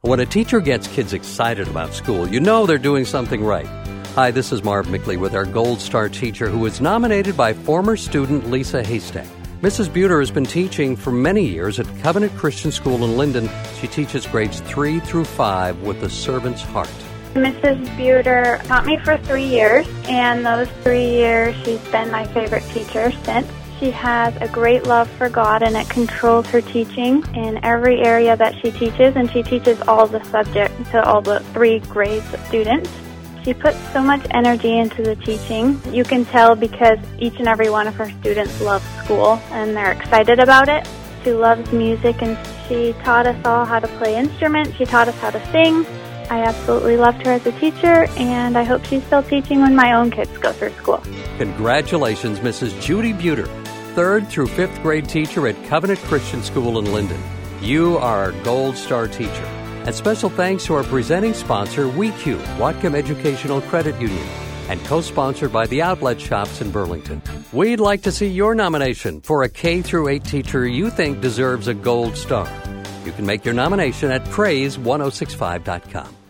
When a teacher gets kids excited about school, you know they're doing something right. Hi, this is Marv Mickley with our Gold Star teacher who was nominated by former student Lisa Haystack. Mrs. Buter has been teaching for many years at Covenant Christian School in Linden. She teaches grades 3 through 5 with a servant's heart. Mrs. Buter taught me for 3 years, and those 3 years she's been my favorite teacher since. She has a great love for God, and it controls her teaching in every area that she teaches, and she teaches all the subjects to all the 3 grades of students. She puts so much energy into the teaching. You can tell because each and every one of her students love school, and they're excited about it. She loves music, and she taught us all how to play instruments. She taught us how to sing. I absolutely loved her as a teacher, and I hope she's still teaching when my own kids go through school. Congratulations, Mrs. Judy Buter, 3rd through 5th grade teacher at Covenant Christian School in Linden. You are our Gold Star teacher. And special thanks to our presenting sponsor, WeQ, Whatcom Educational Credit Union, and co-sponsored by the Outlet Shops in Burlington. We'd like to see your nomination for a K-8 teacher you think deserves a Gold Star. You can make your nomination at praise1065.com.